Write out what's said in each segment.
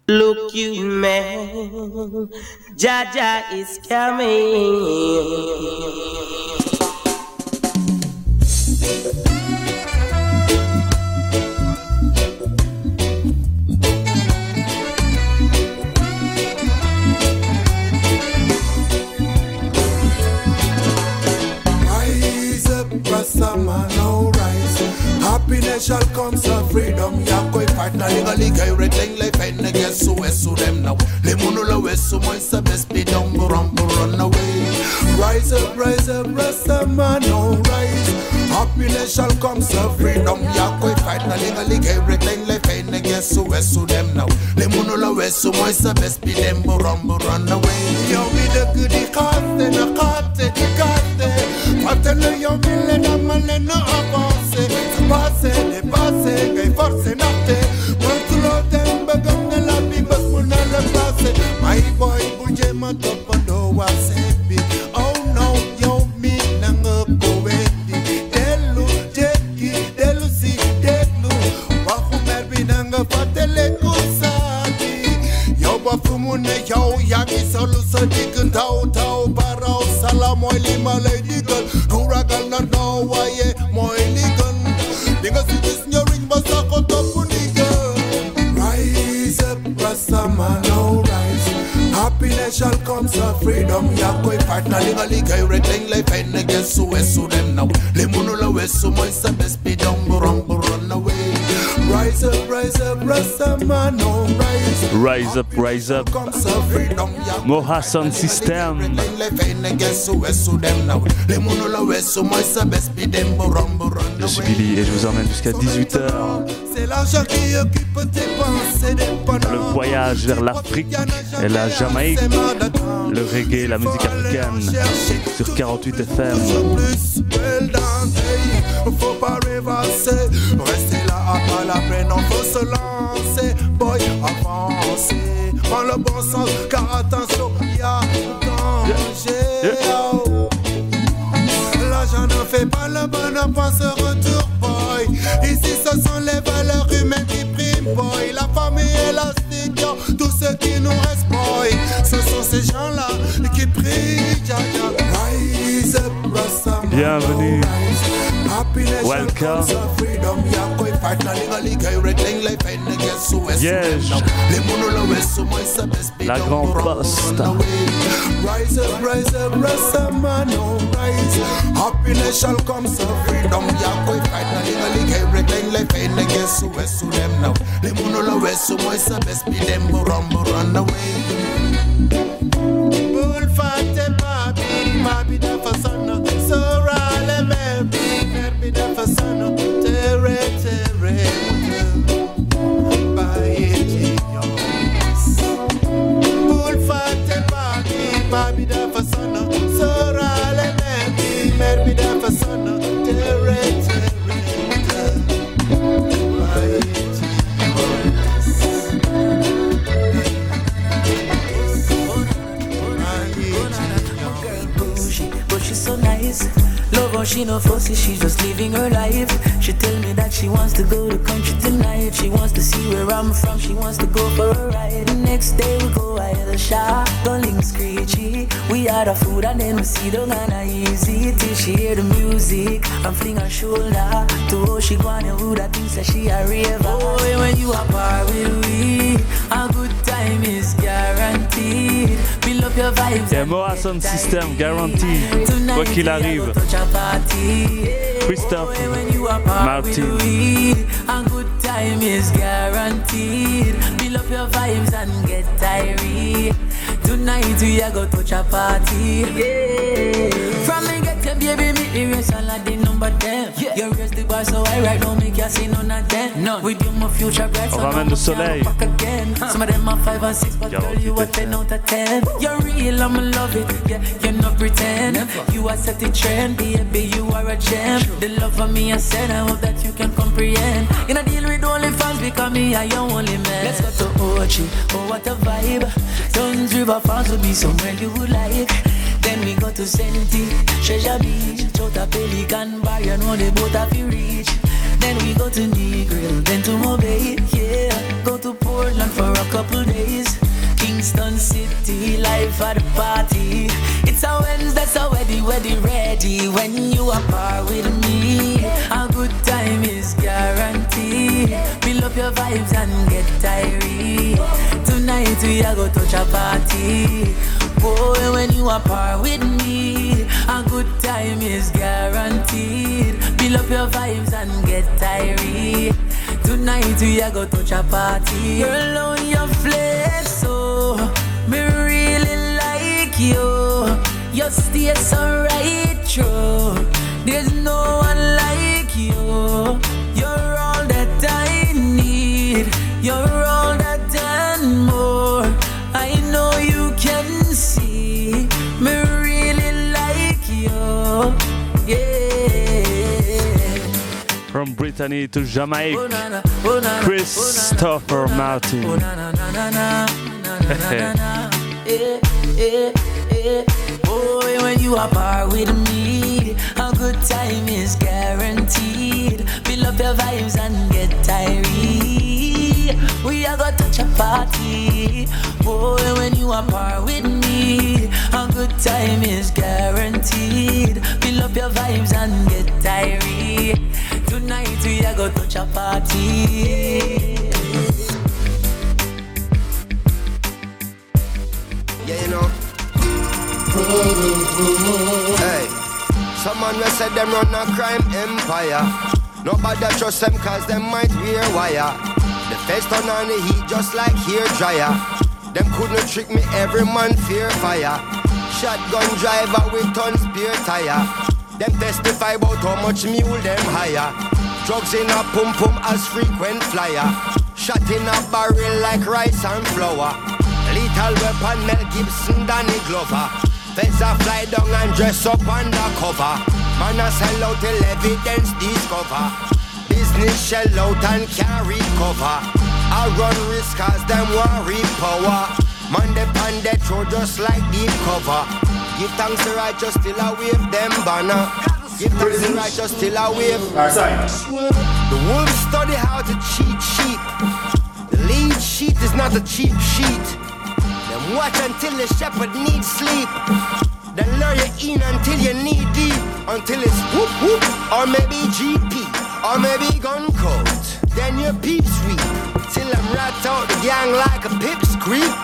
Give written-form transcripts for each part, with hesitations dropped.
Look you man, Jaja is coming. Summer no rise. Happiness shall come, so freedom. Ya koi fight na legally gay reclaim life and against so them now. Le mundo lo es so my best be down run away. Rise up, Rasta man no rise. Happiness shall come, so freedom. Ya koi fight na legally gay reclaim life and against so them now. Le mundo lo es so my best be them run away. Yo me the goody carte na carte. Fatele yo mille na male no avance. Se passe, che forse notte. Quanto lo tempo che la biba una la place. My boy buje ma topo no wa sebi. Oh no, yo mi nanga kowendi. Delu si delu. Wa kumer binanga fatele kusadi. Yo ba fumune yo yangi solo sa digun tau barao salam oili malay digun. Kuragal na no wa ye mo iligun. Nigga see this in your ring, but I got up for nigga. Rise up, Rasta man, no rise. Happiness shall come, so freedom. Ya koi fight na legally gay reclaim life and against so them now. Le mundo lo es so my best be down, run away. Rise up, Rasta man, no rise. Rise up. Moha Sound System. Je suis Billy et je vous emmène jusqu'à 18h. Le voyage vers l'Afrique et la Jamaïque. Le reggae, la musique africaine sur 48 FM. Faut pas rêvasser, rester là à pas la peine, on faut se lancer, boy, avancer, prends le bon sens, car attention, y'a danger. L'argent ne fait pas le bonheur, pense retour, boy. Ici ce sont les valeurs humaines qui priment, boy. La famille et la cité, tout ce qui nous reste, boy. Ce sont ces gens-là qui prient, rise up, Rasta. Bienvenue. Welcome. Liège. La Grande Poste. Rise up, Rasta man, no rise. Happiness shall come, so freedom. Yakoi fight na legally gay reclaim life and against so them now. Le mundo lo es so my best be them run away. Bull fight babi da fasana. Sorale merbi da fasana. Tere baye bull fight babi da fasana. Sorale merbi da fasana. Tere so nice. Love her, she no fussy, she just living her life. She tell me that she wants to go to country tonight. She wants to see where I'm from, she wants to go for a ride. The next day we go out the shop, going screechy. We had a food and then we see the gonna easy. Till she hear the music and fling her shoulder to how she go and who that thinks that she a raver. Boy, when you are par with we, a good time is guaranteed. Build up your vibes. Et Moha Sound System guarantee. Quoi qu'il arrive. Christophe Martin. A good time is guaranteed. Build up your vibes and get tired. Tonight we are go touch a party. Yeah. From me get your baby, meet me race all of the number 10. Yeah. You raise the bar so I right now make you see none of them. None. With you my future bright. On ramène le soleil. Some of them are 5 and 6, but girl you are 10 out of 10. You're real, I'ma love it. Yeah, you're not pretend. You are set the trend, baby, you are a gem. The love for me I said, I hope that you can comprehend. In a deal with only fans because me I your only man. Let's go to Ochi, oh what a vibe. Tons River Falls will be somewhere you would like. Then we go to Senti, Treasure Beach, Chota Pelican Bar, you know the boat have you reach. Then we go to Negril, then to Mobile, yeah. Go to Portland for a couple days. for the party. It's a Wednesday, so ready. When you are par with me, a good time is guaranteed. Fill up your vibes and get tired. Tonight we are go touch a party. Boy, when you are par with me, a good time is guaranteed. Fill up your vibes and get tired. Tonight we are go touch a party. Girl, on your flex, so me really like you. You stay so right true. There's no one like you. You're all that I need. You're all that and more. I know you can see. Me really like you. Yeah. From Brittany to Jamaica, Christopher Martin. Boy, when you are par with me, a good time is guaranteed. Fill up your vibes and get tired. We are gonna touch a party. Boy, when you are par with me, a good time is guaranteed. Fill up your vibes and get tired. Tonight we are gonna touch a party. Yeah, you know. Hey, someone will say them run a crime empire. Nobody trust them cause them might wear wire. The face turn on the heat just like hair dryer. Them couldn't trick me, every man fear fire. Shotgun driver with tons spare tire. Them testify about how much mule them hire. Drugs in a pum pum as frequent flyer. Shot in a barrel like rice and flour. Lethal weapon Mel Gibson, Danny Glover. Feds a fly down and dress up undercover. Man a sell out till evidence discover. Business shell out and carry cover. I run risk cause them worry power. Man they pan they throw just like deep cover. Give thanks to righteous till I wave them banner. Give thanks to righteous till I wave. The wolves study how to cheat sheep. The lead sheet is not a cheap sheet. Them watch until the shepherd needs sleep. Then lure you in until you knee deep. Until it's whoop whoop, or maybe GP, or maybe gun coat. Then you peep sweep, till I'm rat out the gang like a pipsqueak.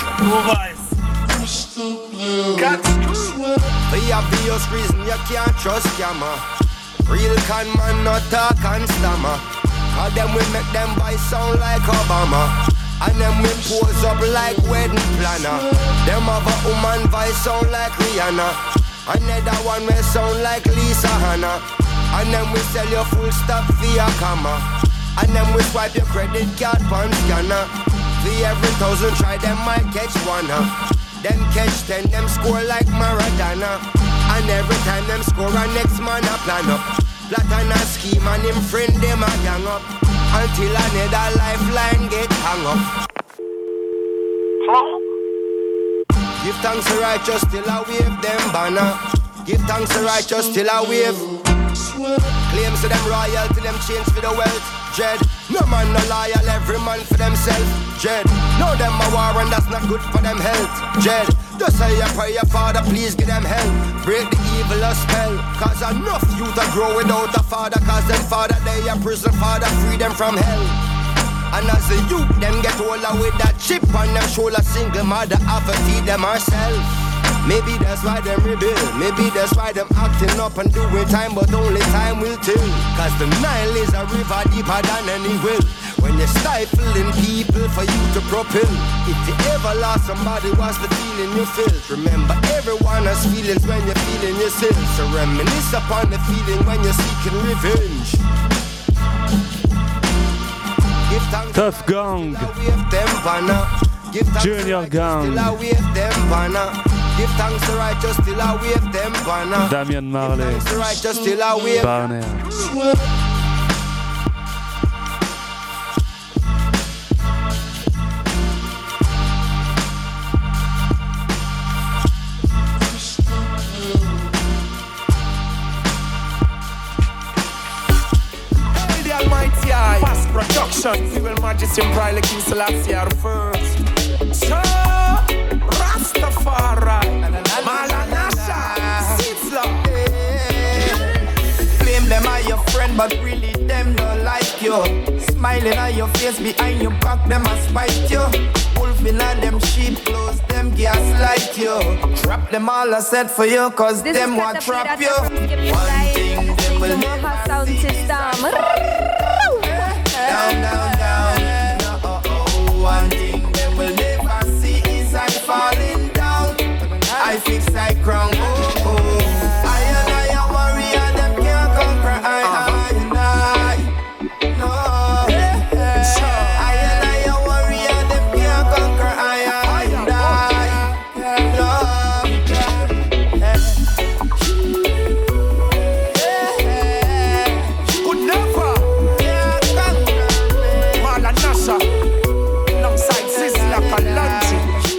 For obvious reason you can't trust scammer. Real con man not talk and stammer. Cause them will make them boys sound like Obama. And them will pose up like wedding planner. Them have a woman voice sound like Rihanna. Another one will sound like Lisa Hanna. And then we sell your full stop via comma. And then we swipe your credit card from scanner. For every 1,000 try them might catch one. Them catch 10, them score like Maradona. And every time them score a next man a plan up. Plot and a scheme and him friend them a gang up. Until another lifeline get hung up. Hello? Give thanks to righteous till I wave them banner. Give thanks to righteous till I wave. Claims to them royal till them change for the wealth. Dread, no man no loyal, every man for themself. Dread, no them a war and that's not good for them health. Dread, just say a prayer, Father, please give them help. Break the evil a spell. Cause enough youth a grow without a father. Cause them father they a prison, Father free them from hell. And as the youth them get older with that chip on them shoulder, single mother have to feed them herself. Maybe that's why them rebel. Maybe that's why them acting up and doing time, but only time will tell. Cause the Nile is a river deeper than any will. When you're stifling people for you to propel. If you ever lost somebody, what's the feeling you feel? Remember everyone has feelings when you're feeling yourself. So reminisce upon the feeling when you're seeking revenge. Tough Gang, Junior Gang, Damian Marley, Barney. Fast production, Fuel Majesty and Briley King Selassie are the first. So, Rastafari. but really them don't like you. Smiling at your face behind your back, them a spite you. Wolfing at them sheep clothes, them gaslight you. Trap them all I said for you, cause this them want trap you. One thing them will never see. Down, down, down. One thing them will never see is I falling down. I fix I crown. I worry and them can't conquer. I no. I worry and them can't conquer. Could never. Marla Nasha, alongside Sizzla Kalonji.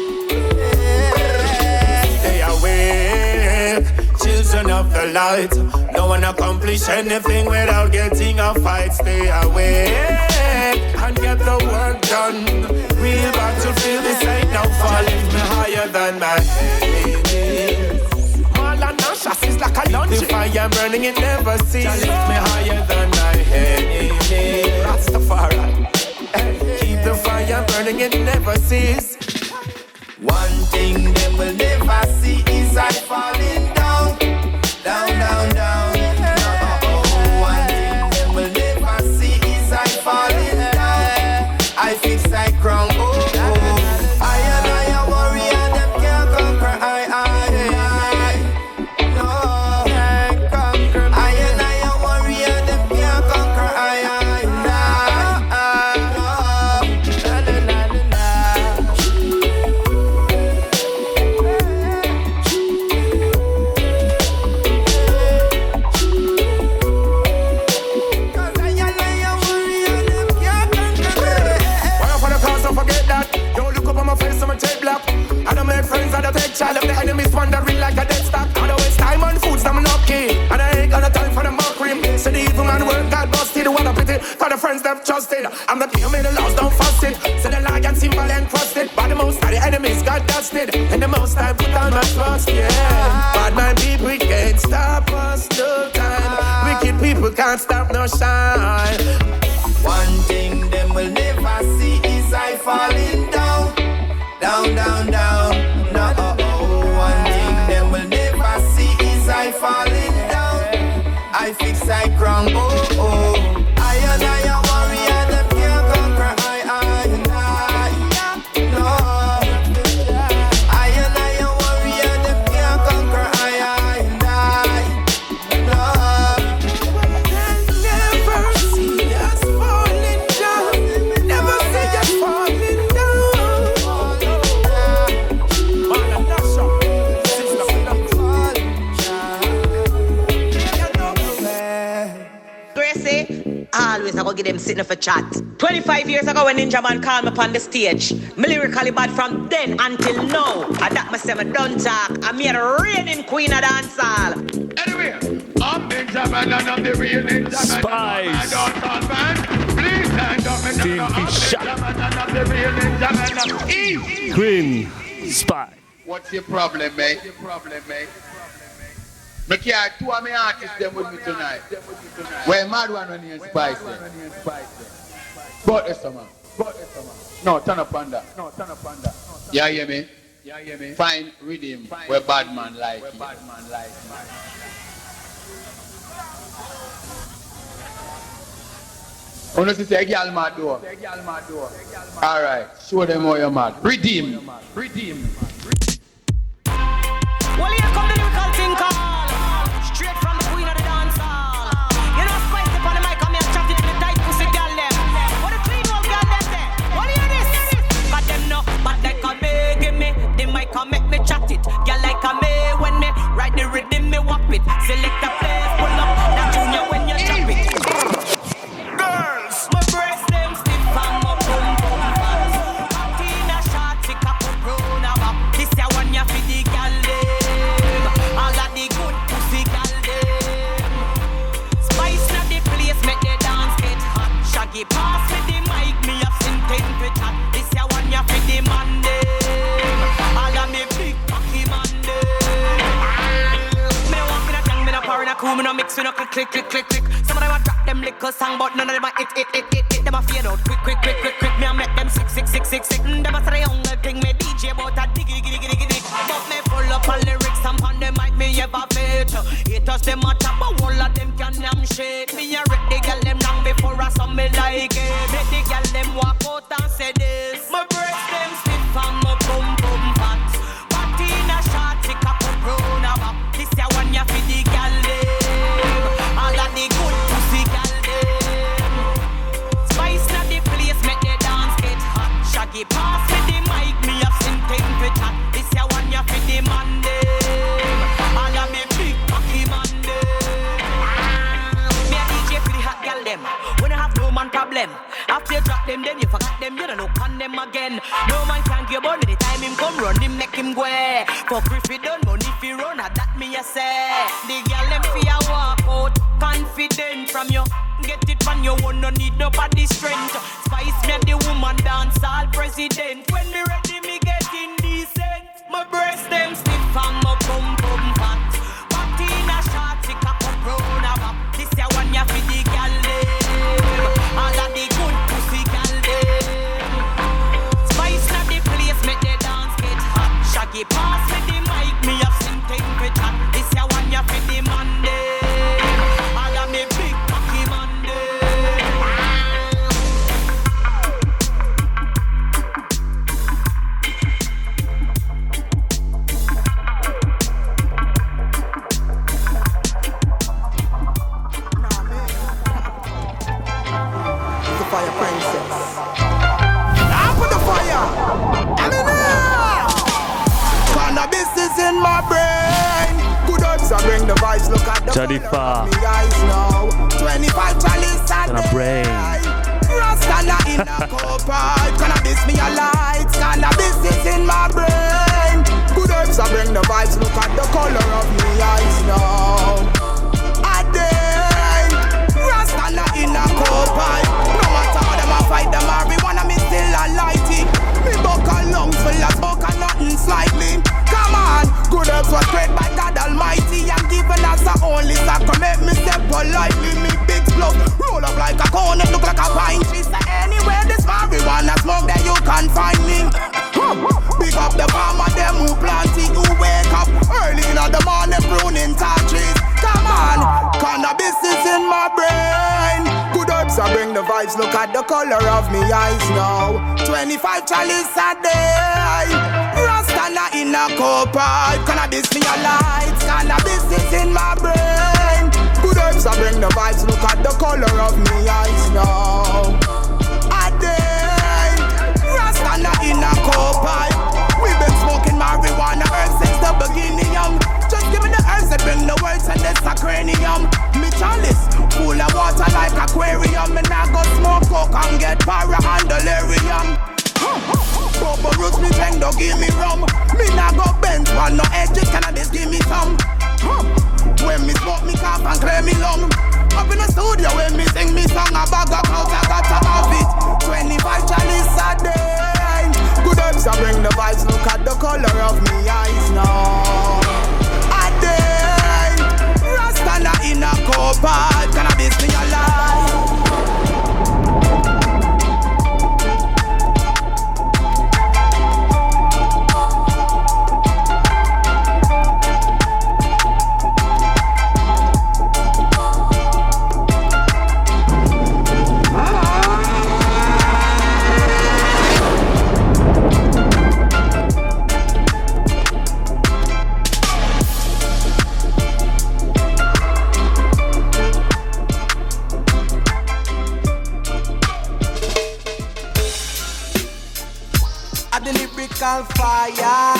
Stay awake, children of the light. No one accomplish anything without getting a fight. Stay awake and get the work done. Real battlefield, this ain't no fall. Lift me higher than my enemies. Marla Nasha, Sizzla Kalonji. The fire burning, it never ceases. Lift me higher than my enemies. Rastafari. Keep the fire burning, it never ceases. One thing them will never see is I falling down, down, down, down. One thing them will never see is I falling down. I fix I crown. I worry and them can't conquer. No, can't conquer. I worry and them can't conquer. Child of the enemies wandering like a dead stock. I don't waste time on foods, I'm not key. And I ain't got no time for the mockery. So the evil man work got busted. What a pity for the friends that trusted. I'm the king, the laws don't fuss it. So the lie and symbol encrusted. But the most of the enemies got dusted. And the most I put on my trust, yeah. But my people can't stop us no time. Wicked people can't stop no shine. One thing them will never see is I falling down, down, down, down. One thing them will never see is I falling down. I fix I crown. I worry and them can't conquer. No. I worry and them can't conquer. No. Never see us falling down. Never see us falling down. Marla Nasha, Sizzla Gracie, always I go give them sitting for chat. 25 years ago when Ninja Man called me upon the stage, me lyrically bad from then until now. And that myself don't talk. I'm here the reigning queen of dancehall. Anyway, I'm Benjamin and I'm the real Ninja Man. Spice. I don't call man. Please stand up and Steve I'm Fisher. Benjamin and I'm the real Ninja Man. Easy. Queen Spy. What's your problem, mate? Me carry two of my artists them with me tonight. Where mad one when you Spice. But it's man. No, turn up on that. Yeah, hear me? Find rhythm where bad man like it. When you say girl mad do. Alright, show them how you're mad. Redeem. Well, here come the lyrical thinker. Straight from the queen of the dancehall. You know, Spice up on the mic, I'm here chatting to the tight pussy girl them. What the clean old girl them say? What do you hear this? Got them no, but like a me, give me the mic and make me chat it. Girl like a me, when me ride the rhythm, me whop it. Select a place, pull up, that junior when you chop it. Girls, my breast them stiff and my boom boom fat. Tina shot, she cap up, run up. This ya one ya for the girl them. All of the good pussy girl them. Spice na the place, make the dance get hot. Shaggy pass me the mic, me have intent to chat. This ya one ya for the man them. All of me big cocky man them. Me walk in a tongue, me no pour in a cool, me no mix, me no click. Some of them a drop them little song, but none of them a it. Them a fade out quick. Me a make them sick. Them a say young thing, me DJ about a diggy. But me full up on lyrics and on the mic me ever fit. Haters them a tap, but all of them can damn shit. Me a rip the girl them long before I saw me like it. Make the girl them walk out and say this. My breast them stiff and my bum fat. Party in a shot, take up a brown up. This ya one ya for the girl them. All of the good pussy girl them. Spice na the place, make the dance get hot. Shaggy pass me the mic, me have something to chat. This ya one ya for the man them. All of me big cocky man them. Me a DJ for the hot girl them. When I have no man problem. After you drop them, then you forgot them, you don't know on them again. No man can give about anytime him come run him, make him go. For free fi done, money fi run, that me a say. The girl them fi a walk out, confident from you. Get it from you, one no need nobody strength. Spice me the woman dance all president. When me ready, me get indecent. My breast them stiff and my bum fat. Party in a shot, tick up a brown up. This ya one ya fi the girl them. All of the good pussy girl them. Spice na the place, make the dance get hot. Shaggy pass me the mic, me have something to chat. This ya one ya fi the man them. All of me big cocky man Fire princess. Now put the fire. Cannabis is in my brain. Good herbs, I bring the vibes. Look at the Jadifa. me eyes now. 25 chalice and a brain. Rastana in a copipe. Cannabis me a light. Cannabis is in my brain. Good herbs, I bring the vibes. Look at the color of me eyes now. A day. Rastana in a copipe. Fight them marijuana, me still a lighty. Me buckle lungs full of smoke and nothing slightly. Come on, good herbs was created by God Almighty and given us the only sacrament. Me step politely, me big slow. Roll up like a cone and look like a pine tree. So anywhere this marijuana smoke, there you can find me. Big up the farmer, them who plant it, who wake up early in the morning pruning tall trees. Come on, cannabis is in my brain. I bring the vibes, look at the color of me eyes now. 25 chalice a day. Rastana in a copipe. Cannabis me a light. Cannabis is in my brain. Good herbs, I bring the vibes, look at the color of me eyes now. A day. Rastana in a copipe. We've been smoking marijuana herbs since the beginning. Just give me the herbs that bring the words and the cranium. Me chalice full of water like aquarium. Me nah go smoke coke and get para and delirium. Bubble roots me bang, don't give me rum. Me nah go bend one no edges, cannabis give me some. When me smoke me cough and clear me lung. Up in the studio when me sing me song, a bag of clouds I got to have it. 25 chalice a day. Good herbs I bring the vibes, look at the color of me eyes now. A day. Rastana in a copipe. Cannabis me alive. Fire,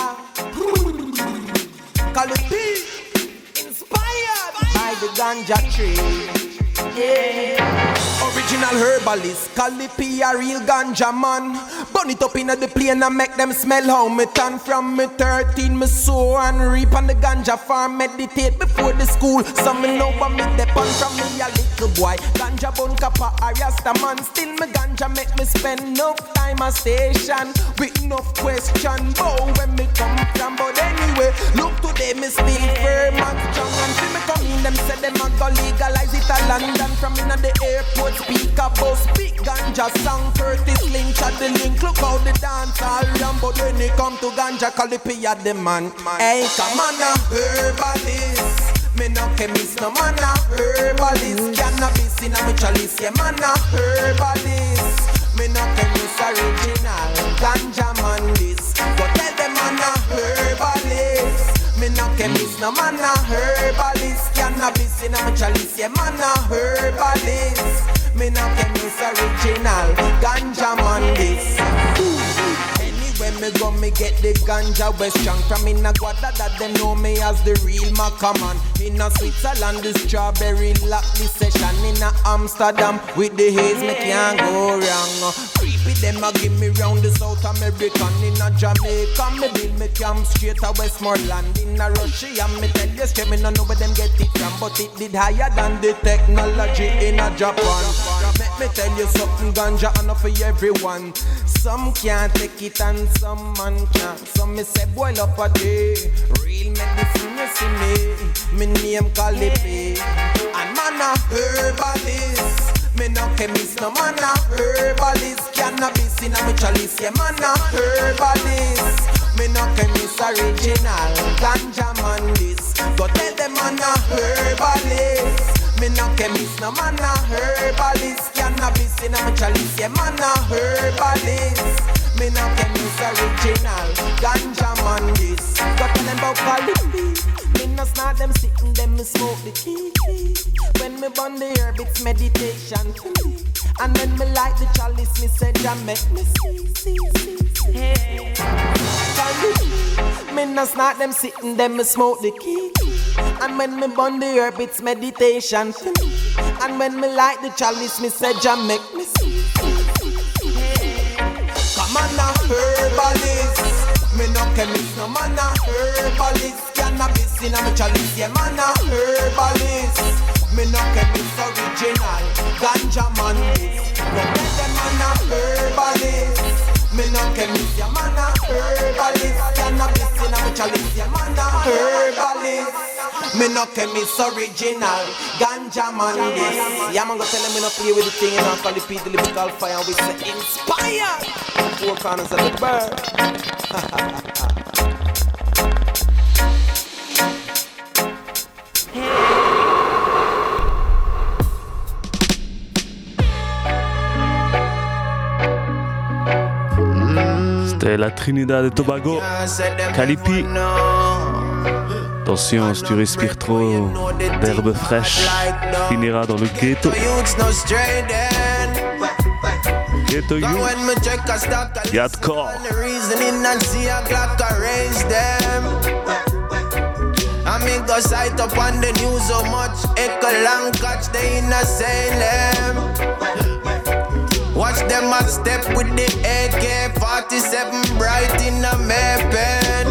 call it beat, inspired by the ganja tree. Yeah. Original herbalist, Calipi a real ganja man. Burn it up in the plane and make them smell how me turn. From me 13, me sow and reap on the ganja farm. Meditate before the school, so me know what me depend from me a little boy. Ganja bun kappa a rasta man. Still me ganja make me spend enough time a station with enough question. Bow when me come from, but anyway, look today me still firm and strong. And see me come in, them say them a go legalize it a London. From in the airport, speaker bus, big ganja song. Curtis Lynch at the link, look how the dance all run. But when it come to ganja, Calipi at the man. Hey, come on a herbalist. Me no chemist, no man a herbalist. Cannabis in a me chalice, yeah man a herbalist. Me no chemist original, ganja man this. Go tell them man a herbalist. Me no chemist, no man a herbalist. Cannabis in a me chalice, yeah man a herbalist. Me no chemist original, ganja man this. When me go, me get the ganja West strong. From in a Guada that them know me as the real Macaman. In a Switzerland, the strawberry lock this session. In a Amsterdam, with the haze, me can't go wrong. Creepy, them a give me round the South American. In a Jamaica, me build me camp straight to Westmoreland. In a Russia, me tell you straight, me no know where them get it from. But it did higher than the technology in a Japan. Let me tell you something, ganja enough for everyone. Some can't take it and some man can't. Some me say boil up a day. Real medicine you see me. Me name Calipi. And man a herbalist. Me no chemist, no man a herbalist. Cannabis in a me chalice, yeah man a herbalist. Me no chemist original, ganja man this. Go tell them man a herbalist. Me no chemist, no man a herbalist. Cannabis in a me chalice, yeah man a herbalist. Me no chemist original, ganja man this. Go tell them about Calipi. Me no snort them sitting, them me smoke the key. When me burn the herb, it's meditation to me. And when me light the chalice, me say Jah make me see. Hey, Calipi. Me no snort them sitting, them me smoke the key. And when me burn the herb, it's meditation to me. And when me light the chalice, me say Jah make me see. Come on a herbalist. Me no chemist, no man a herbalist. Cannabis in a me chalice, yeah man a herbalist. Me no chemist original, ganja man this. No get them man a herbalist. Me no chemist, yeah man a herbalist. Cannabis in a me chalice, yeah man a herbalist. Me no chemist original, ganja man this. Yeah man go tell them me no play with the thing and I call the people the lyrical fire. We say inspire. Four corners of the bird. C'était la Trinidad et Tobago, Calipi. Attention, si tu respires trop d'herbe fraîche, tu finiras dans le ghetto. Ghetto you, Yardcore. I mean, go sight up on the news so much. Echo long catch they in a Salem. Watch them a step with the AK-47 bright in a Maypen.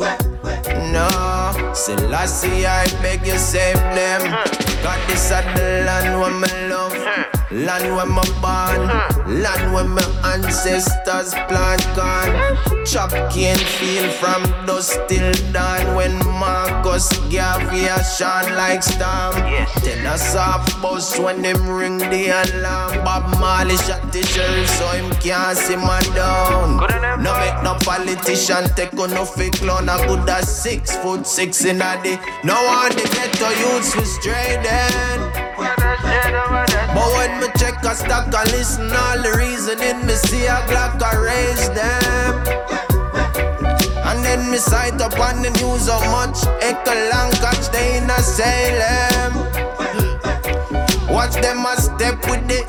No, Selassie, I beg you save them. God, this is the land where me love, land where me born, land where my ancestors plant corn. Chop cane feel from dusk till dawn. When Marcus Garvey a shine like storm. Tell us off bus when them ring the alarm. Bob Marley shot the sheriff so him can't see man down. No make no politician take on no fake clown. I could have 6'6" in a day. No one to get to youths for straight then. But when me check a stock and listen all the reasoning, me see a Glock I raise them. And then me sight up on the news how much Echo long catch they in a Salem. Watch them a step with the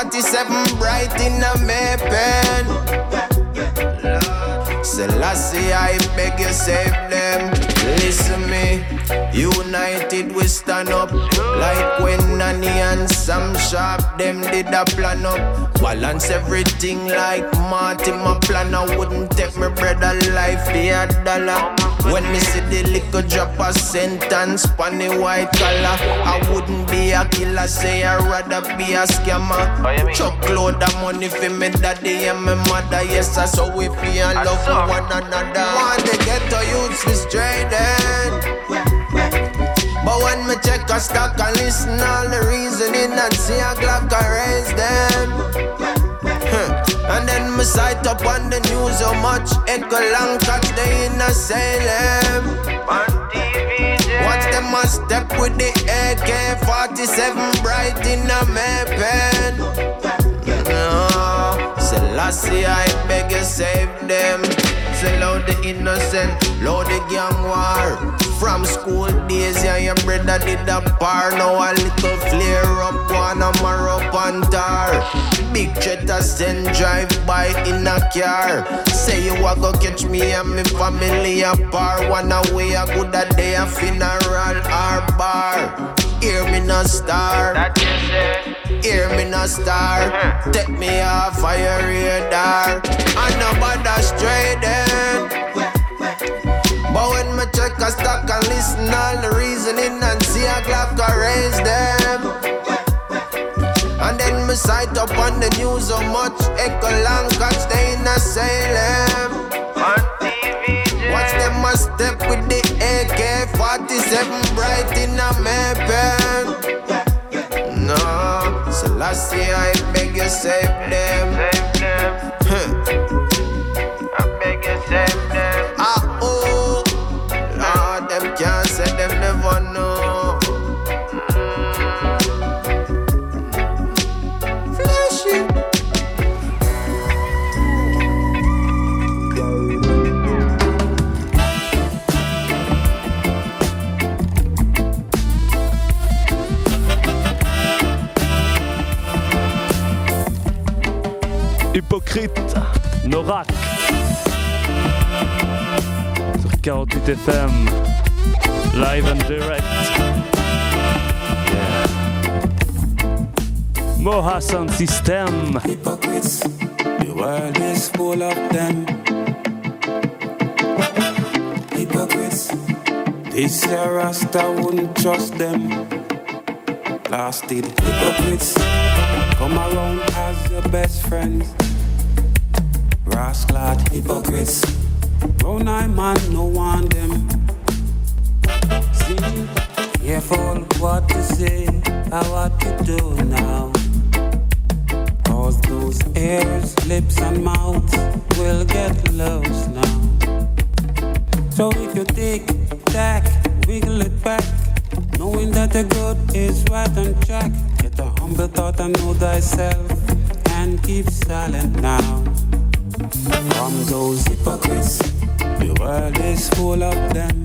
AK-47 bright in a Maypen. Selassie Selassie, I beg you save them. Listen me, united we stand up. Like when Nanny and Sam Sharp, them did a plan up. Balance everything like Marty, my plan. I wouldn't take my brother life, be a dollar. When me see the liquor drop a sentence, funny white collar, I wouldn't be a killer, say I'd rather be a scammer. Chuck load of money for me daddy and my mother, yes, that's how we feel and love for one another. Want to get to youths we straight then. But when me check a stock and listen all the reasoning and see a clock I raise them. And then me sight up on the news how much Echo Long catch they in a Salem. Watch them a step with the AK-47 bright in a Maypen. No, Selassie, I beg you save them. Sell out the innocent, load the gang war. From school days, yeah, your brother did a bar. Now a little flare up, one a mar up and tar. Big cheddar send drive by in a car. Say you a go catch me and me family a bar. One away a good a day a funeral or bar. Hear me no star, hear me no star. Take me off fire radar. And nobody stray then. But when me check a stock and listen all the reasoning and see a clock I raise them. And then me sight up on the news how much Echo Long catch they in a Salem. Watch them a step with the AK-47 bright in a Maypen. No, Selassie, I beg you save them. I beg you save them. Oh, Lord, them can't say them never know. Flashy. Hypocrite, Norak sur 48 FM, live and direct. Yeah. Moha Sound System. Hypocrites, the world is full of them. Hypocrites, this year Rasta wouldn't trust them. Blasted hypocrites, come around as your best friends. Rascal hypocrites, brown eye man no want them. See, careful what to say or what to do now. Cause those ears, lips and mouths will get loose now. So if you take that, wiggle it back, knowing that the good is right on track. Get a humble thought and know thyself, and keep silent now. From those hypocrites, the world is full of them.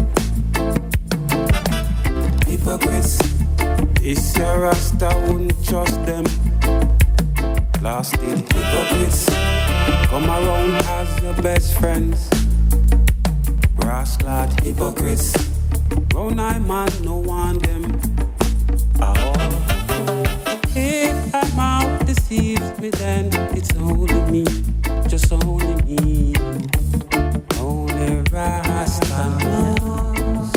Hypocrites, this year Rasta wouldn't trust them. Blasted hypocrites, come around as your best friends. Rascal hypocrites, brown eye man no want them. If my mouth deceives me, then it's only me, just only me. Only Rasta knows.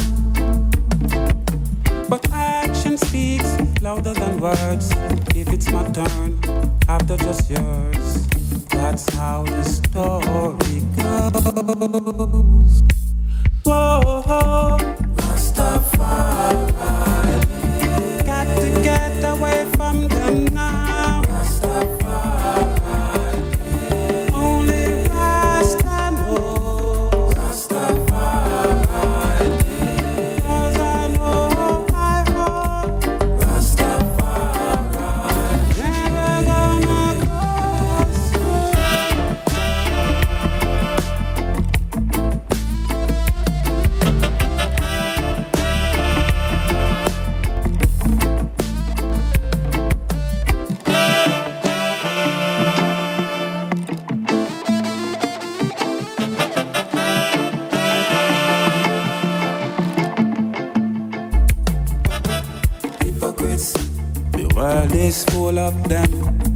But action speaks louder than words. If it's my turn, after just yours. That's how the story goes. Whoa, Rastafari, got to get away from them now. Rastafari, only Rasta knows. Rastafari, 'cause I know Rastafari. is full of them.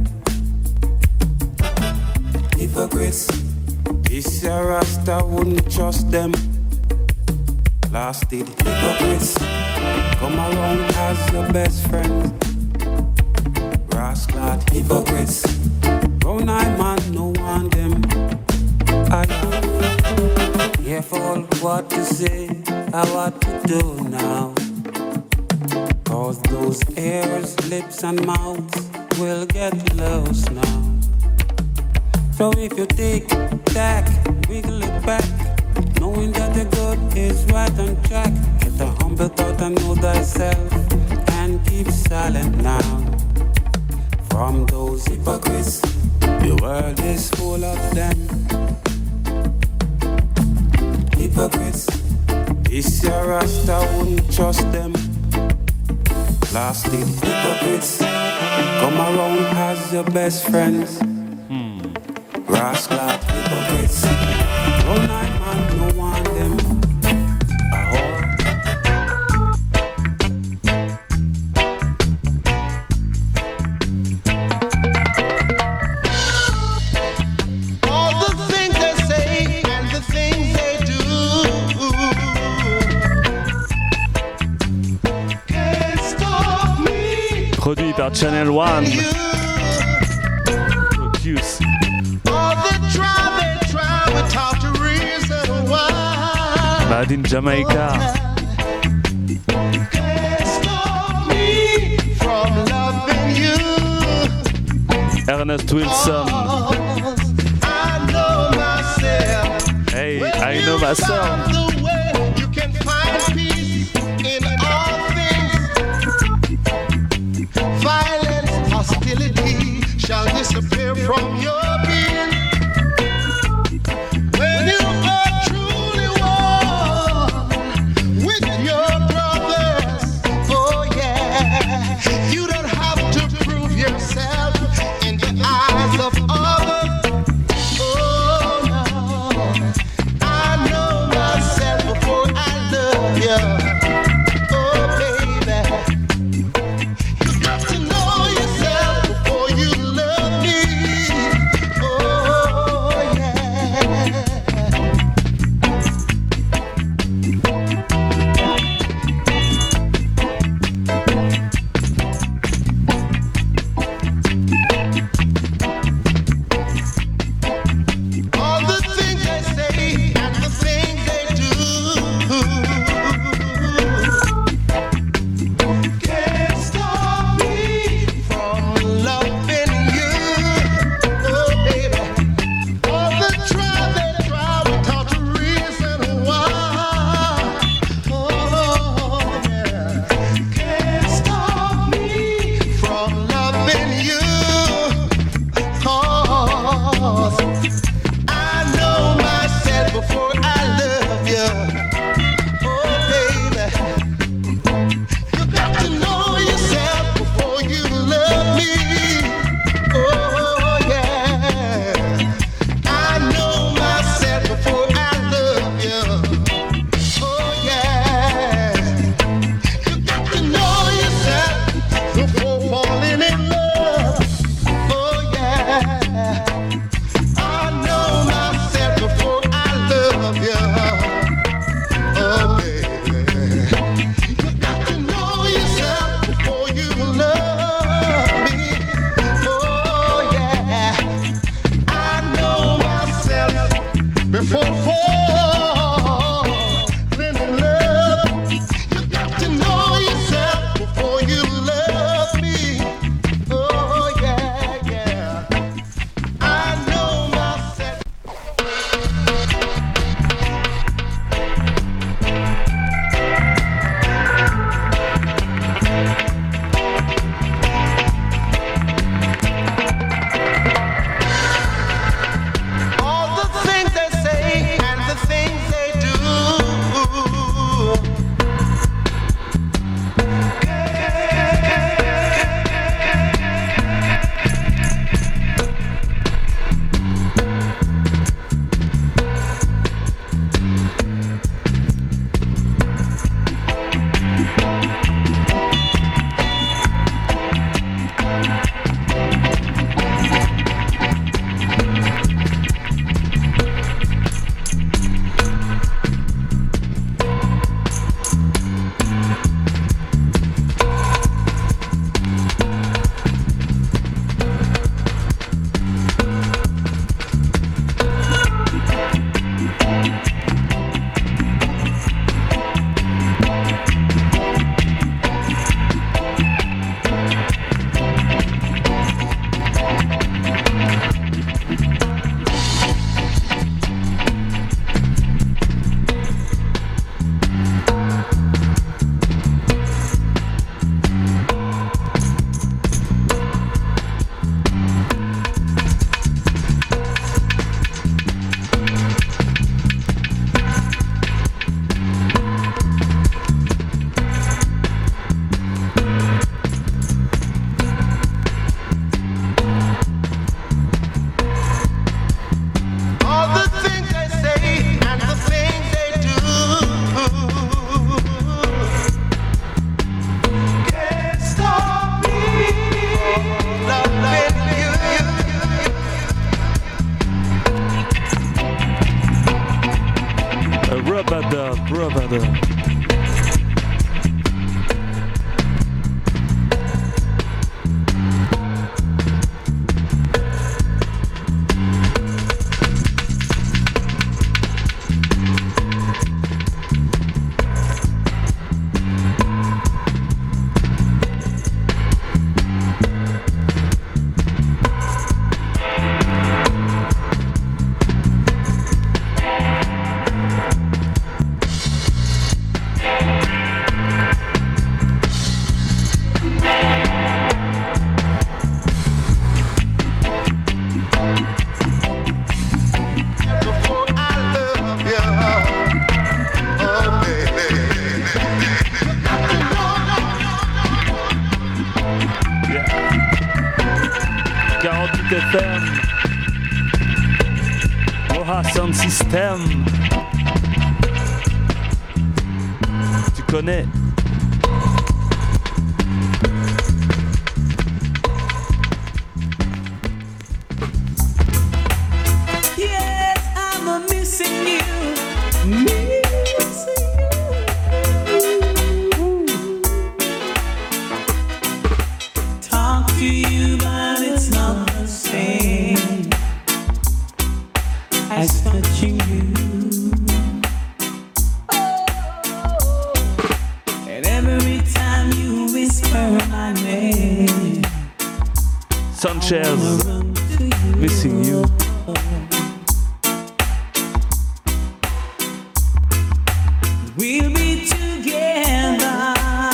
Hypocrites. This year Rasta wouldn't trust them. Lasted hypocrites. Come around as your best friend. Rascal hypocrites. Brown eye man, no one them. I careful what to say and what to do now. Cause those ears, lips and mouths will get loose now. So if you take tack, wiggle it back, knowing that the good is right on track. Get a humble thought and know thyself, and keep silent now. From those hypocrites, the world is full of them. Hypocrites, this year Rasta wouldn't trust them. Lasted hypocrites, come around as your best friends. Rascal hypocrites, all night man, no one them. All the things they say and the things they do can't stop me. Produit par Channel One. Produce. Made in Jamaica. Ernest Wilson. Hey, I know myself. You can find peace in all things. Violence, hostility shall disappear from your being. When you are truly one with your brothers, oh yeah, you don't have to prove yourself in the eyes of others. Oh no, I know myself. Brabada. Sound System. Tu connais. Yes, I'm missing you. Talk to you, but it's not the same as touching you. And every time you whisper my name, Sanchez, missing you. We'll be together,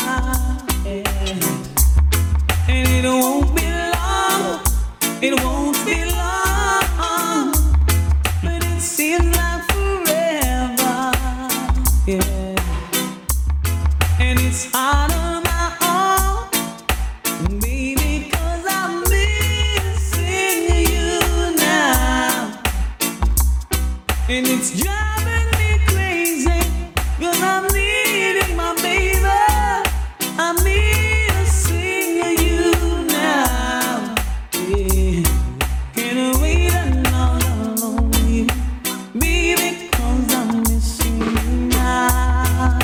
and it won't be long. It won't be long. Seems like forever, yeah. And it's hard on my own, baby, 'cause I'm missing you now. And it's driving me crazy, 'cause I'm needing my baby. I'm missing you now, yeah. Can't wait another long year. Baby, 'cause I'm missing you now.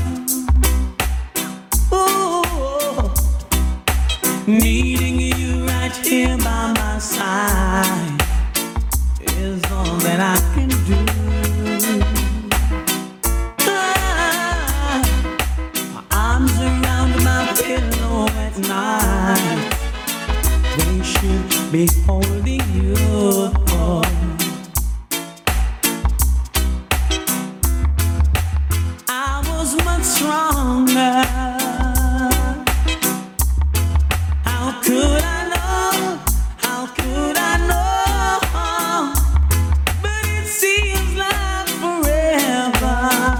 Ooh, needing you right here by my side is all that I can do. My arms around my pillow at night, they should be holding you. Stronger. How could I know? How could I know? But it seems like forever,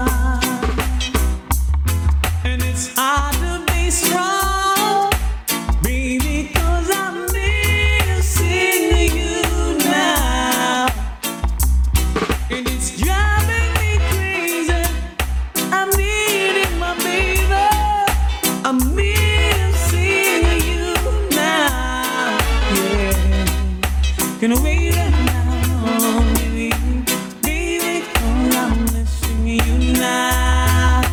and it's hard to be strong, baby, 'cause I'm missing you now, and it's driving me crazy. I'm needing my baby. I'm missing you now. Yeah. Can wait now, baby, 'cause I'm missing you now.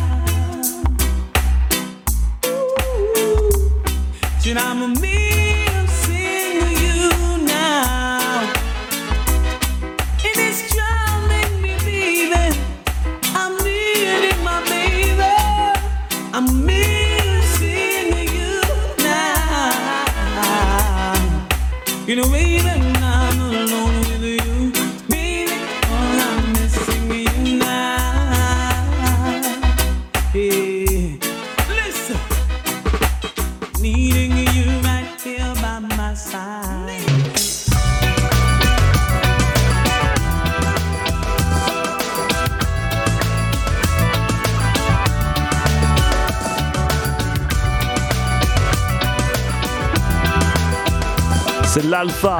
Ooh. Said I'm missing you now, and it's driving me, baby. I'm needing my baby. I'm missing you now. You know, baby, I'm alone with you, baby, 'cause I'm missing you now. Yeah. Listen, needing you right here by my side. C'est l'Alpha.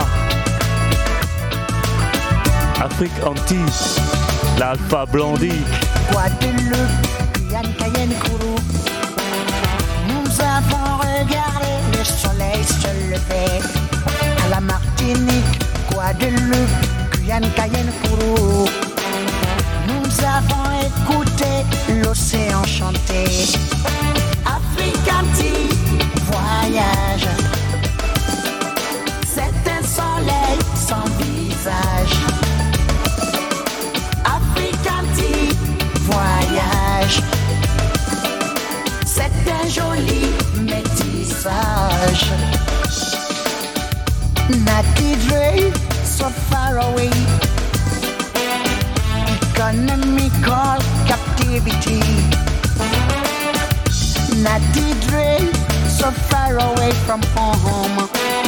Afrique Antilles. L'Alpha Blondie. Guadeloupe, Guyane, Cayenne, Kourou. Nous avons regardé le soleil se lever. À la Martinique, Guadeloupe, Guyane, Cayenne, Kourou. Nous avons écouté African tea, voyage. C'est un soleil sans visage. African tea, voyage. C'est un joli métissage. Native Ray, so far away. Economical captivity. Native Ray, so far away from home.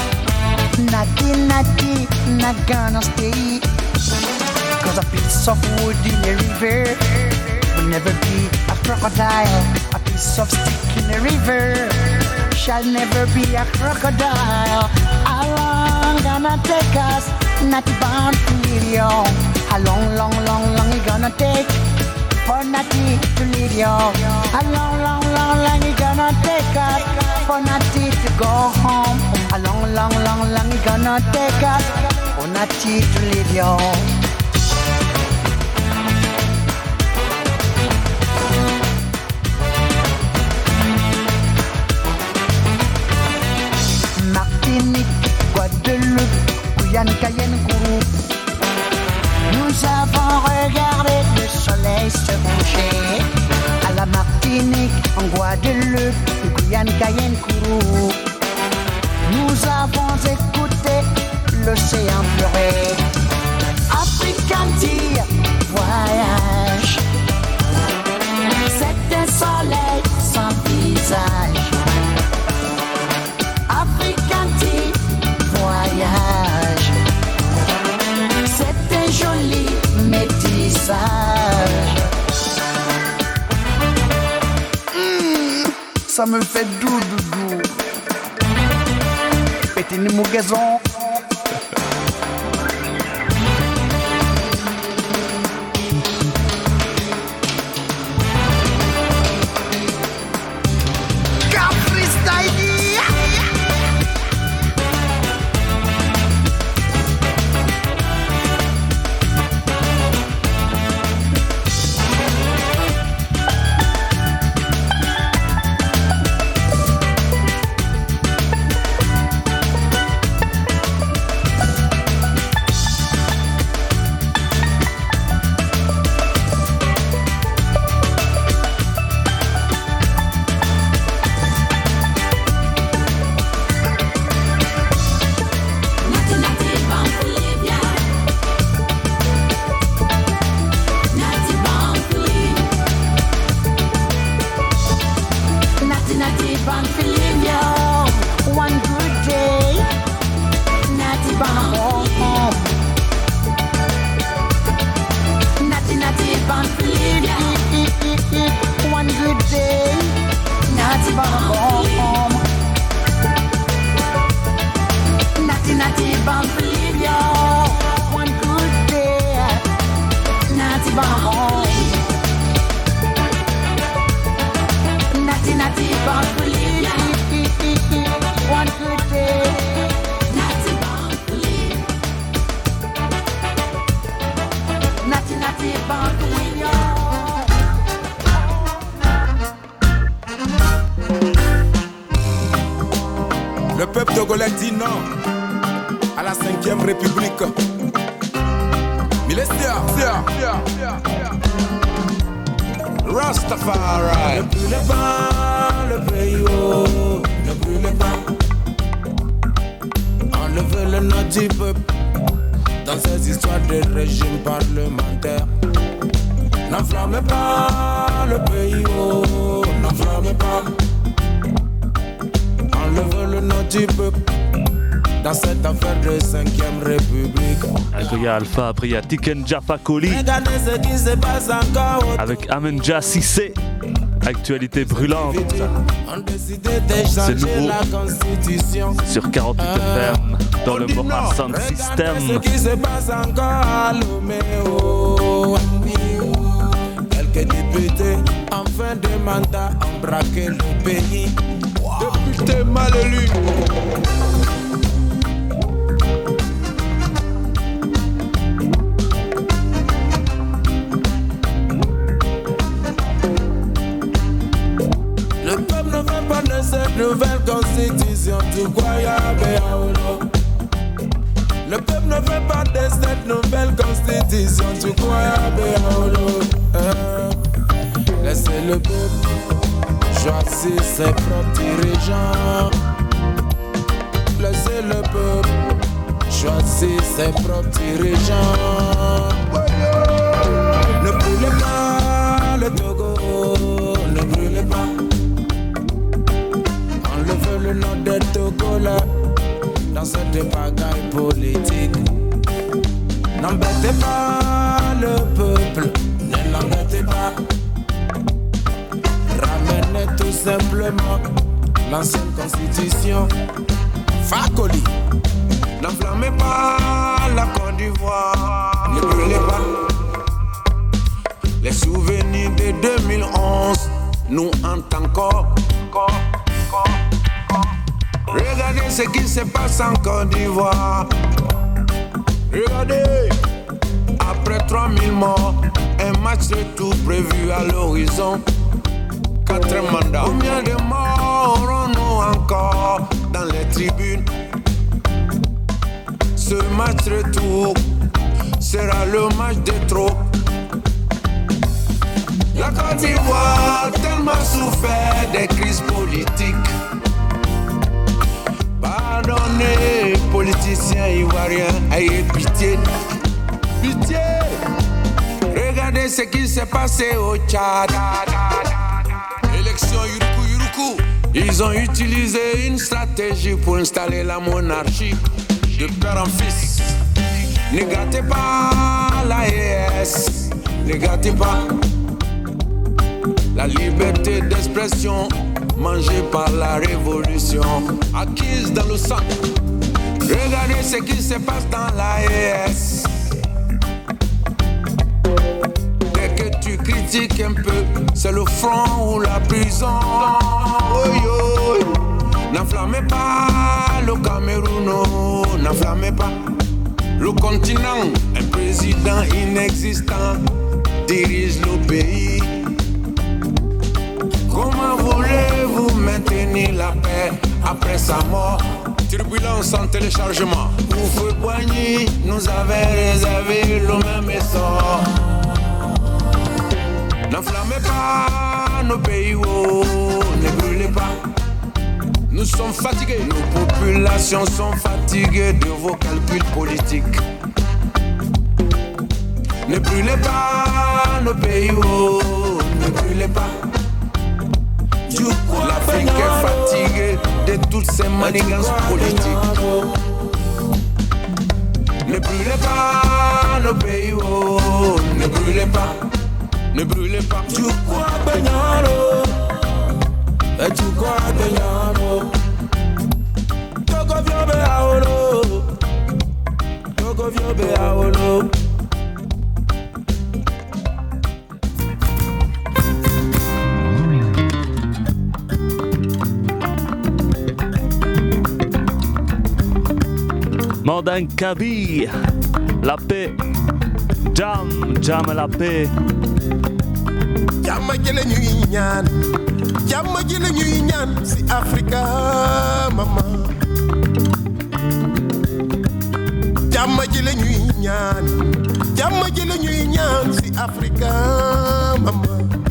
Natty, not gonna stay. Cause a piece of wood in a river will never be a crocodile. A piece of stick in a river shall never be a crocodile. How long gonna take us? Natty bound to lead you. How long it gonna take for Natty to lead you? How long it gonna take us for Natty to go home? How long it gonna take us for Natty to lead you? Martinique, Guadeloupe, Guyane, Cayenne, Kourou. Nous avons regardé le soleil se coucher. À la Martinique, en Guadeloupe, Guyane, Cayenne, Kourou. Nous avons écouté l'océan pleurer. African tea, voyage. C'est un soleil sans visage. African tea, voyage. C'est un joli métissage. Ça me fait doudou. Pétine mougaison. Le peuple togolais dit non à la 5e République. Milestia, Rastafari. Ne brûlez pas le pays, oh, ne brûlez pas. Enlevez le nom du peuple dans ces histoires de régime parlementaire. N'enflammez pas le pays, oh, n'enflammez pas. Enlevez le nom du peuple dans cette affaire de 5e République. Il y a Alpha, après il y a Tiken Jaffa Koli avec Amenja Sissé. Actualité brûlante. C'est nouveau sur 48 FM dans le Mora Sound System. Ce qui se passe encore à Lomé. Quelques députés en fin de mandat ont braqué le pays. Député mal élu. de cette nouvelle constitution, tu crois Yabeaolo. Le peuple ne veut pas de cette nouvelle constitution, tu crois Yabeaolo. Laissez le peuple choisir ses propres dirigeants. Laissez le peuple choisir ses propres dirigeants. Ne brûlez pas le Togo, ne brûlez pas. Enlevez le nom des Togolais dans cette bagaille politique. N'embêtez pas le peuple, ne l'embêtez pas. Ramenez tout simplement l'ancienne constitution. Fakoli. N'enflammez pas la Côte d'Ivoire, ne brûlez pas. Les souvenirs de 2011 nous hantent encore. Regardez ce qui se passe en Côte d'Ivoire. Regardez, après 3000 morts, un match de tout prévu à l'horizon. 4 mandats. Combien de morts aurons-nous encore dans les tribunes? Ce match retour sera le match de trop. La Côte d'Ivoire a tellement souffert des crises politiques. Pardonnez, politiciens ivoiriens, ayez pitié. Pitié. Regardez ce qui s'est passé au Tchad. Élection Yuruku. Ils ont utilisé une stratégie pour installer la monarchie de père en fils. Ne gâtez pas la ES, ne gâtez pas la liberté d'expression mangée par la révolution, acquise dans le sang. Regardez ce qui se passe dans la ES. Dès que tu critiques un peu, c'est le front ou la prison. N'enflammez pas le Cameroun, n'enflammez pas le continent. Un président inexistant dirige le pays. Comment voulez-vous maintenir la paix après sa mort? Turbulence en téléchargement. Oufoué Boigny nous avait réservé le même sort. N'enflammez pas nos pays, ne brûlez pas. Nous sommes fatigués, nos populations sont fatiguées de vos calculs politiques. Ne brûlez pas nos pays, ne brûlez pas. L'Afrique est fatiguée de toutes ces manigances politiques. Ne brûlez pas nos pays, ne brûlez pas, ne brûlez pas. Tu crois Benyaro, et tu crois Benyaro. Togo vio Beaolo, Togo vio Beaolo. Mandin Kabi, la paix, Jam la paix. Jamma jële ñuy ñaan, jamma jële ñuy ñaan si Africa mama. Jamma jële ñuy ñaan, jamma jële ñuy ñaan si Africa mama.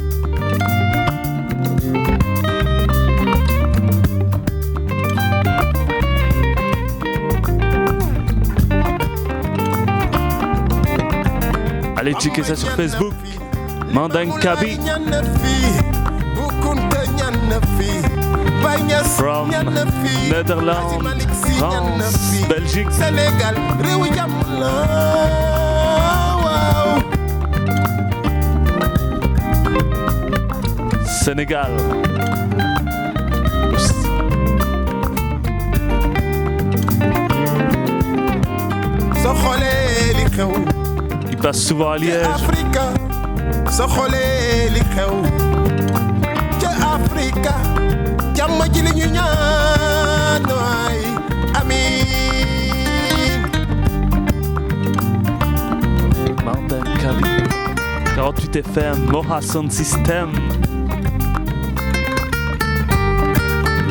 Allez checker ça sur Facebook. Mandin Kabi. From Netherlands, France, Belgique. Sénégal, réew jàmm la waaw. Sénégal. soo xoolee li xew. Il passe souvent à Liège. Africa, soo xoolee li xew. ca Africa, jàmm ji li ñu ñaan waay amiin. Mandin Kabi. 48 FM, Moha Sound System.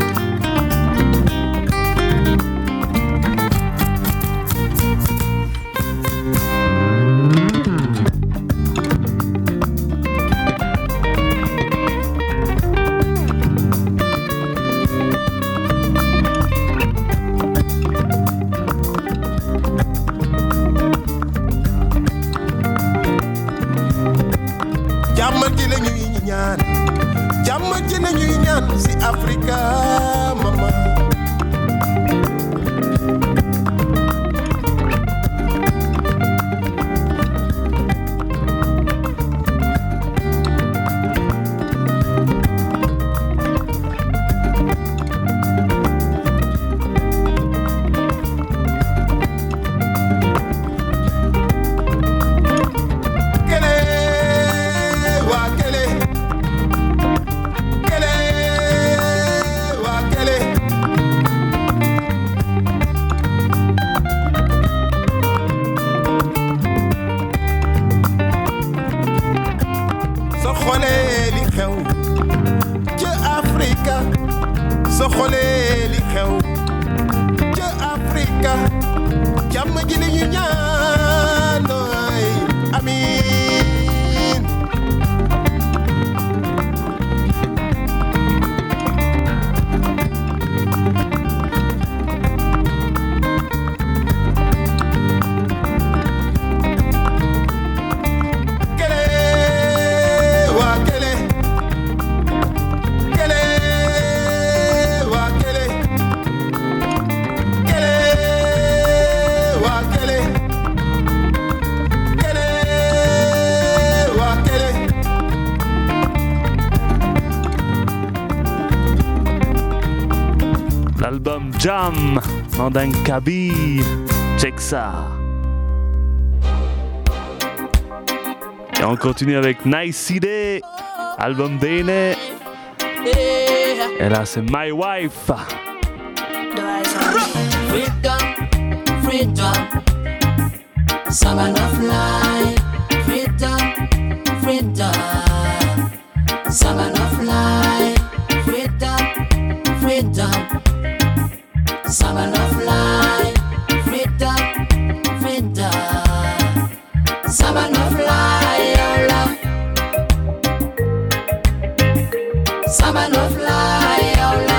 jàmm ji la ñuy ñaan jàmm ji la ñuy ñaan si Africa mama L'album Jam, Nandankabi, check ça. Et on continue avec Nice Idea, album Dene. Et là c'est My Wife. Freedom, freedom, someone of life. Freedom, freedom, someone of life. Freedom, freedom, someone of life. Freedom, freedom, someone of life. Someone of life.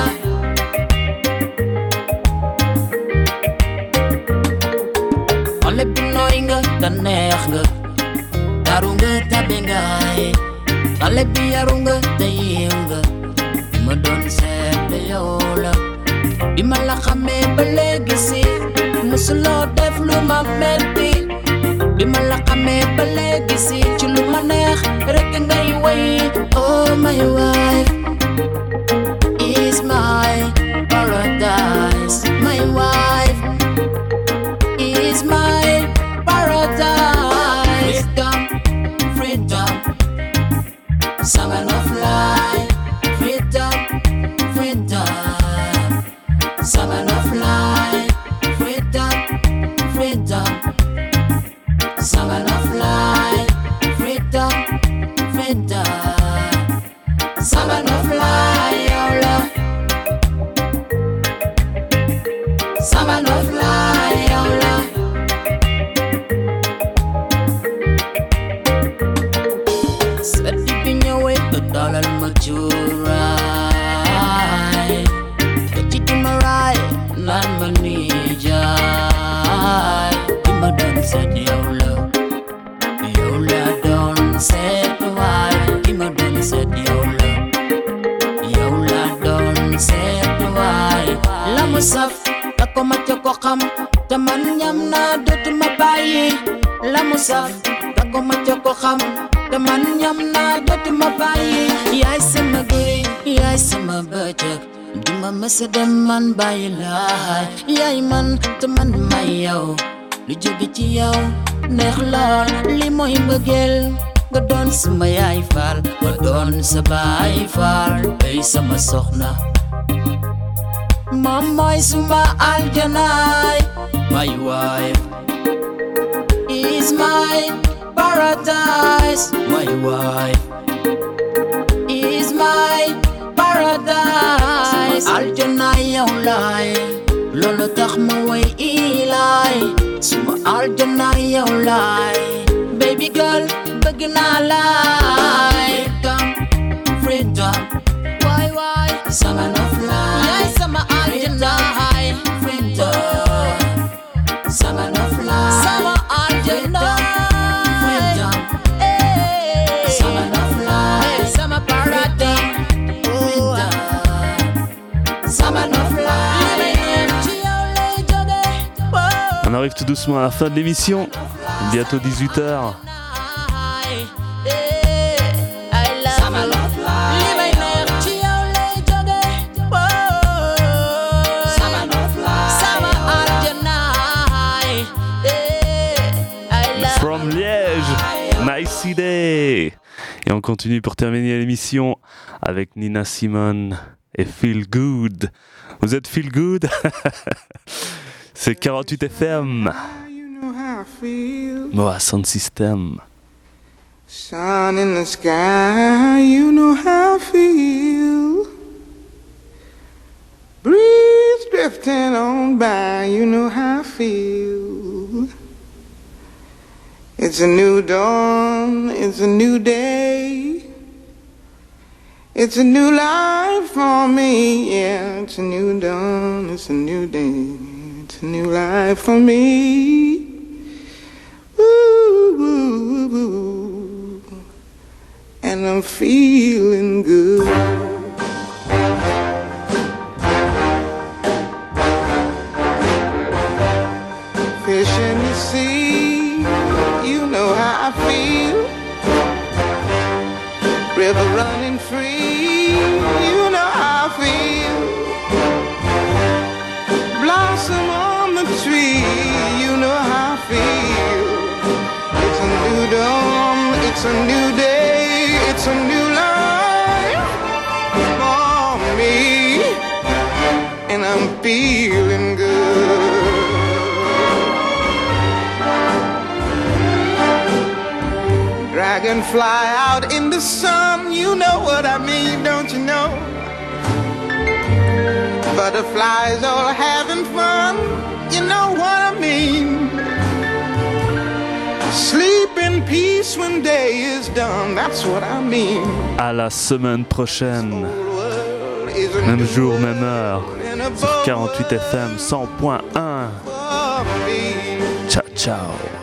Alle bi nga da neex nga daru nga tabe ngaay alle bi yaru nga da yeew nga ma doon seet yow la bi ma la xamee ba léegi si musuloo def lu ma metti bi ma la xamee ba léegi si ci lu ma neex rek ngay way. Oh my wife is my paradise. My wife is my paradise. Freedom, freedom, someone of life. Freedom, freedom, someone of life. Freedom, freedom, someone of life. Freedom, freedom, someone of life. Someone of life. Set deep in your way, the dollar majurai. Get it to my right, not my nijai. Ima don't set yola, yola don't set why. Ima don't set yola, yola don't set why. La musaf. Ako matyo xam te man ñam naa dootuma bàyyi la mu saf ako matyo xam te man ñam naa dootuma bàyyi yaay sama guri yaay sama bëccëg duma mësa dem man bàyyi laay yaay man te man may yow lu jóge ci yow neex lool li mooy mbëggeel nga doon sama yaay faal nga doon sa baay faal ay sama soxna Mama is my aljanai. My wife is my paradise. My wife is my paradise. Aljanai yaulai, lolo tax ma way ilai. Suma aljanai yaulai, baby girl bëgg naa lay. Freedom, freedom. Why? Sama of life. Yeah, sama aljanai. Freedom. Sama of life. Sama aljanai. Freedom. Sama of life. tout doucement à la fin de l'émission. Bientôt 18h. From Liège, Nice Day. Et on continue pour terminer l'émission avec Nina Simone et Feel Good. Vous êtes Feel Good? C'est 48 FM. Moa Sound System. Sun in the sky, you know how I feel. Breeze drifting on by, you know how I feel. It's a new dawn, it's a new day. It's a new life for me, yeah. It's a new dawn, it's a new day. It's a new life for me. Ooh, ooh, ooh. And I'm feeling good. Fish in the sea, you know how I feel. River running free, you know how I feel. Blossom on the tree, you know how I feel. It's a new dawn, it's a new day, it's a new life for me. And I'm feeling good. Dragonfly out in the sun, you know what I mean, don't you know? Butterflies all having fun, you know what I mean. Sleep in peace when day is done, that's what I mean. À la semaine prochaine. Même jour, même heure. Sur 48 FM 100.1. Ciao, ciao.